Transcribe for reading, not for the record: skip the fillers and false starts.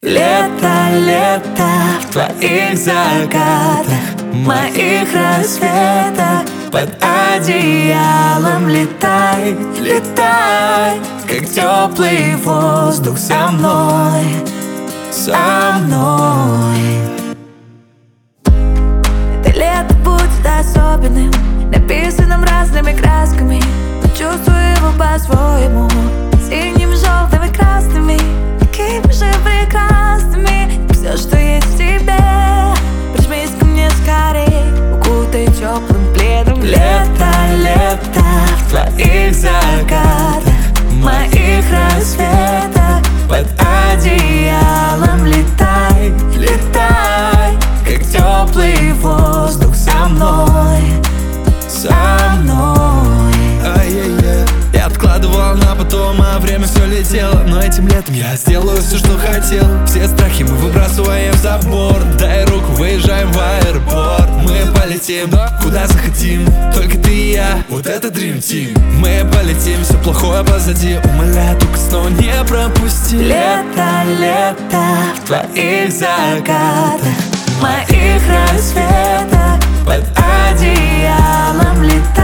Лето, лето в твоих закатах, моих рассветах. Под одеялом летай, летай, как теплый воздух со мной, со мной. Это лето будет особенным, написанным разными красками. Почувствуй его по-своему, синим, желтым и красными, такими же прекрасными. Все, что есть в тебе, прижмись ко мне скорей, укутай теплым пледом. Лето, лето в твоих закатах, моих рассветах. Под одеялом летай, летай, как теплый воздух со мной, со мной. Я откладывал на потом, а время все летело. Но этим летом я сделаю все, что хотел. Все страхи мы выбрасываем за борт. Дай руку, выезжаем в аэропорт. Мы полетим, куда захотим, только ты и я, вот это Dream Team. Мы полетим, все плохое позади, умоляю, только снова не пропусти. Лето, лето в твоих закатах, моих рассветах. Под одеялом летай.